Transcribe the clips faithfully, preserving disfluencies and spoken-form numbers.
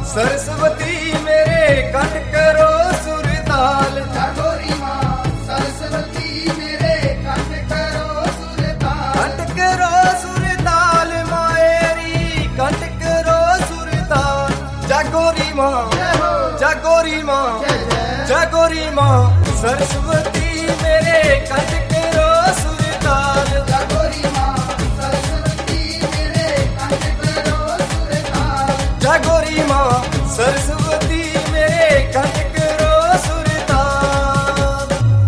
सरस्वती मेरे कंठ करो सुरताल। जागोरी माँ सरस्वती मेरे कंठ करो सुरताल। कंठ करो सुरताल मायरी कंठ करो सुरताल। जागोरी माँ जागोरी माँ जागोरी माँ सरस्वती मेरे कंठ करो सुरताल। जागोरी माँ सरस्वती मेरे कंठ करो सुरताल। जागोरी माँ सरस्वती मेरे कंठ करो सुरताल।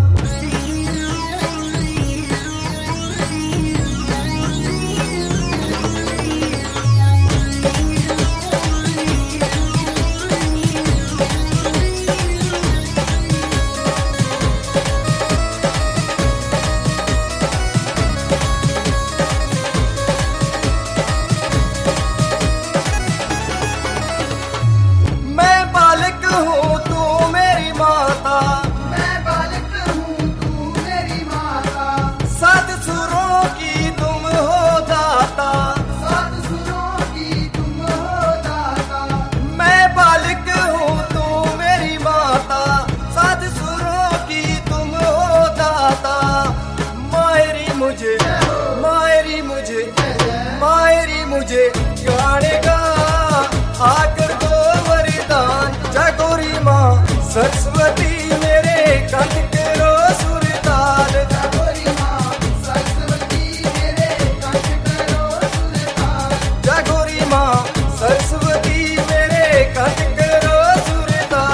मैं बालक हूँ तू मेरी माता। मैं बालक हूँ तू मेरी माता। सात सुरों की तुम हो दाता। सात सुरों की तुम हो दाता। मैं बालक हूँ तू मेरी माता। सात सुरों की तुम हो दाता। मायरी मुझे मायरी मुझे मायरी मुझे गाने गा आकर दो वरदान। जागोरी माँ सरस्वती मेरे कंठ करो सुरताल। जागोरी माँ सरस्वती मेरे कंठ करो सुरताल। जागोरी माँ सरस्वती मेरे कंठ करो सुरताल।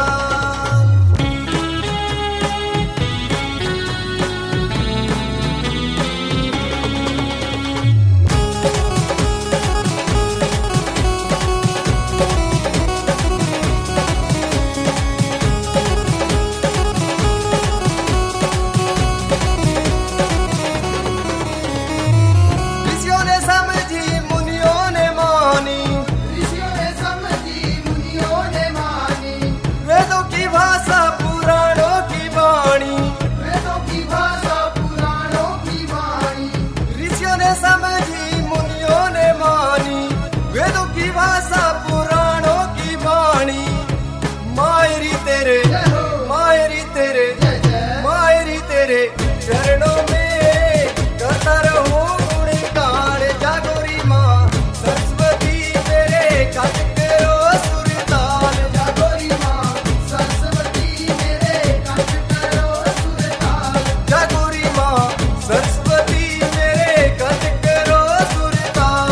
ऋषियों ने समझी मुनियों ने मानी। ऋषियों ने समझी मुनियों ने मानी। वेदों की भाषा पुराणों की वाणी। वेदों की भाषा पुराणों की वाणी। ऋषियों ने समझी मुनियों ने मानी। वेदों की भाषा पुराणों की वाणी। मायरी तेरे मायरी तेरे मायरी तेरे चरणों में करता रहूं गुणगान। जागोरी माँ सरस्वती मेरे कंठ करो सुरताल। जागोरी माँ सरस्वती मेरे कंठ करो सुरताल। जागोरी माँ सरस्वती मेरे कंठ करो सुरताल।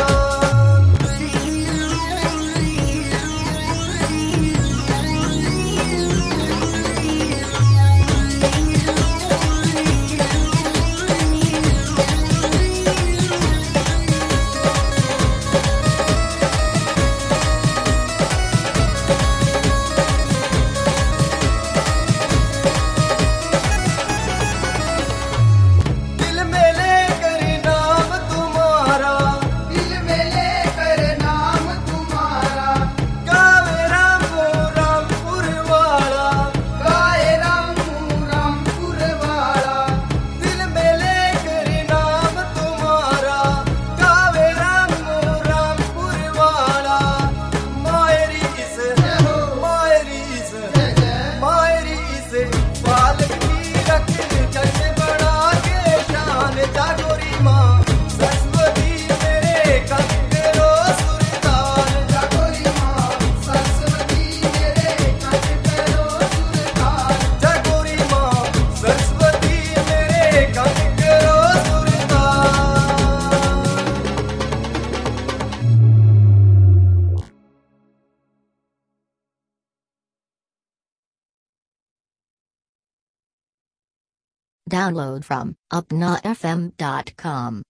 दिल में लेकर नाम तुम्हारा। दिल में लेकर नाम तुम्हारा। गावे राम रामपुर वाला। गाए राम रामपुर वाला। दिल में लेकर नाम तुम्हारा। गावे राम रामपुर वाला। मायरी इस मायरी इस मायरी इस बालक की रख जग बड़ा के शान। जागोरी माँ सरस्वती मेरे कंठ करो सुरताल। जागोरी माँ सरस्वती मेरे कंठ करो सुरताल। जागोरी माँ सरस्वती मेरे कंठ करो सुरताल। Download from upna f m dot com.